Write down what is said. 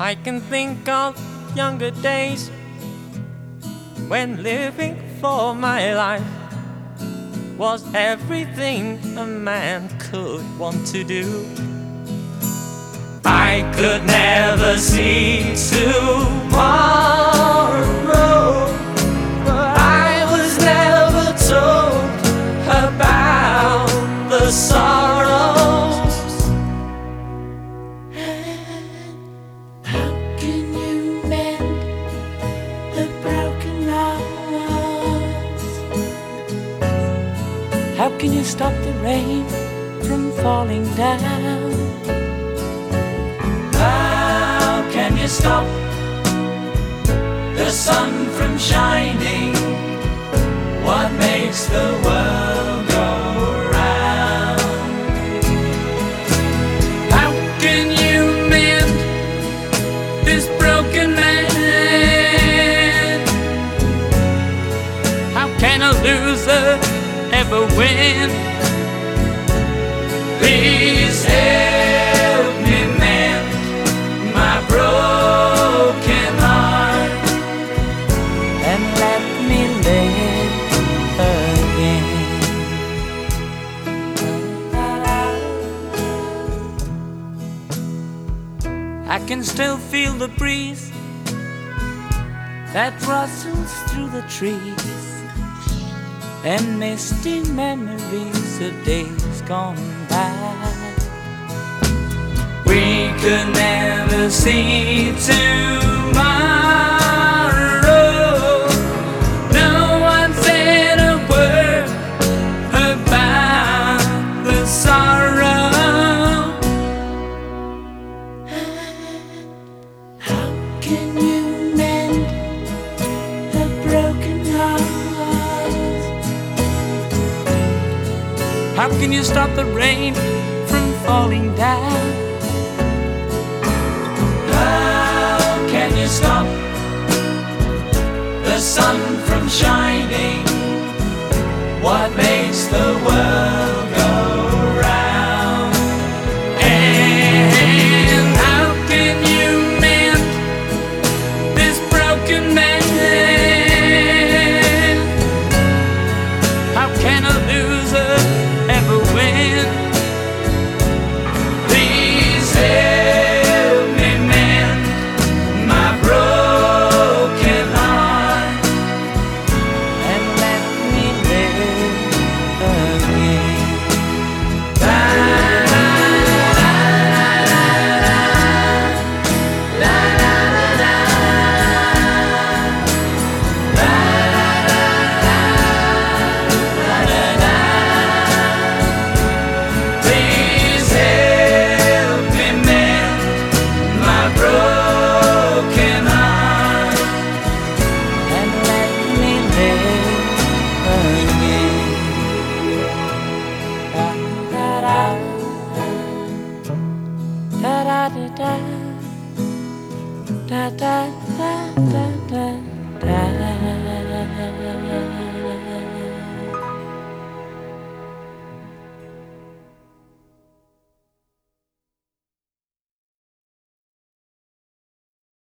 I can think of younger days when living for my life was everything a man could want to do. I could never see tomorrow, but I was never told about the sorrows. How can you mend a broken heart? How can you stop the rain from falling down? How can you stop the sun from shining? What makes the world go round? How can you mend this broken man? How can a loser ever win? Please help me mend my broken heart and let me live again. I can still feel the breeze that rustles through the trees and misty memories of days gone by. we could never see tomorrow. No one said a word about the sorrow. How can you mend a broken heart? How can you stop the rain from falling down? How can you stop the sun from shining? What makes the world go round? And how can you mend this broken man? How can a loser ever win? Please help me mend my broken heart And let me live again. Please help me mend my broken heart And let me live again. Da da da da da da da da da da.